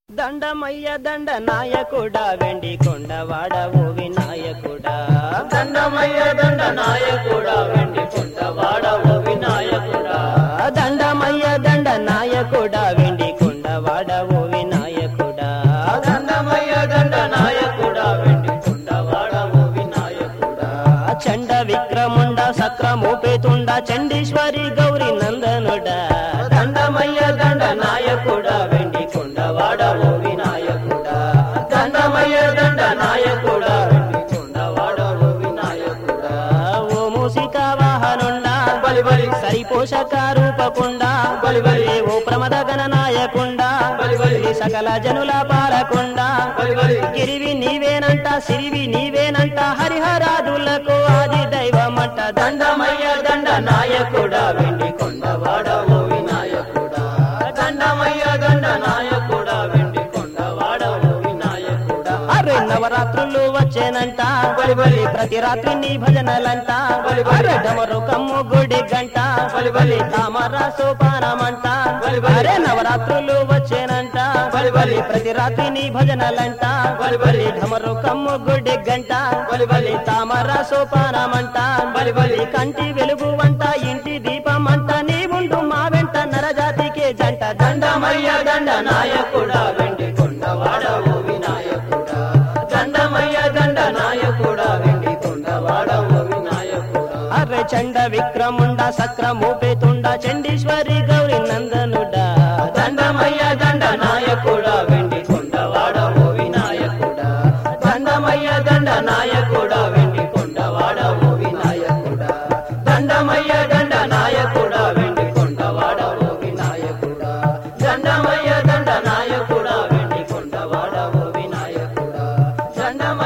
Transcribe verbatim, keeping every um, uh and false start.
దండమయ్య దండ నాయకుడా వెండి కొండవాడ ఓ వినాయకుడా దండమయ్య దండ నాయకుడా వెండి కొండవాడ ఓ వినాయకుడా దండమయ్య దండ నాయకుడా వెండి కొండవాడ ఓ వినాయకుడా దండమయ్య దండ నాయకుడా వెండి కొండవాడ ఓ వినాయకుడా చండ విక్రముండ సక్రమూపేతుండ చండీశ్వరి గౌరి నందనుడా దండమయ్య దండ నాయకుడా వెండి కొండవాడ ఓ వినాయకుడా దండమయ్య దండ నాయకుడా వెండి కొండవాడ ఓ వినాయకుడా ఓ మూసిక వాహనుండా బలి బలి సరిపోషక రూపకుండా బలి బలి ఓ ప్రమద గణనాయకుండా బలి బలి సకల జనుల పాలకుండా బలి బలి గిరివి నీవేనంట సిరివి నీవేనంట హరిహరాదులకు ఆది దైవమంట దండమయ్య దండ నాయకుడా వెండి కొండవాడ ఓ వినాయకుడా దండమయ్య దండ నాయకుడా వెండి కొండవాడ ఓ వినాయకుడా అరే నవరాత్రులు వచ్చేనంట బలి బలి ప్రతి రాత్రి నీ భజనలంట బలి బలి అరే డమరు కమ్ము గుడి గంట బలి బలి తామర సోపానమంట బలి బలి అరే నవరాత్రులు వచ్చేనంట బలి బలి ప్రతి రాత్రి నీ భజనలంట బలి బలి డమరు కమ్ము గుడి గంట బలి బలి తామర సోపానమంట బలి బలి కంటి వెలుగు వంట ఇంటి దీపమంట నీ ఉండు మా వెంట నరజాతికే జంట దండమయ్య దండ నాయకుడా వెండి కొండవాడ ఓ వినాయకుడా దండమయ్య దండ నాయకుడా వెండి కొండవాడ ఓ వినాయకుడా అరే చండ విక్రముండ సక్రమూపేతుండ చండీశ్వరి గౌరి నందనుడా దండమయ్య దండ నాయకుడా వెండి కొండవాడ ఓ వినాయకుడా దండమయ్య దండ నాయకుడా వెండి కొండవాడ ఓ వినాయకుడా దండమయ్య దండ నాయకుడా వెండి కొండవాడ ఓ వినాయకుడా దండమయ్య దండ నాయకుడా వెండి కొండవాడ ఓ వినాయకుడా దండమయ్య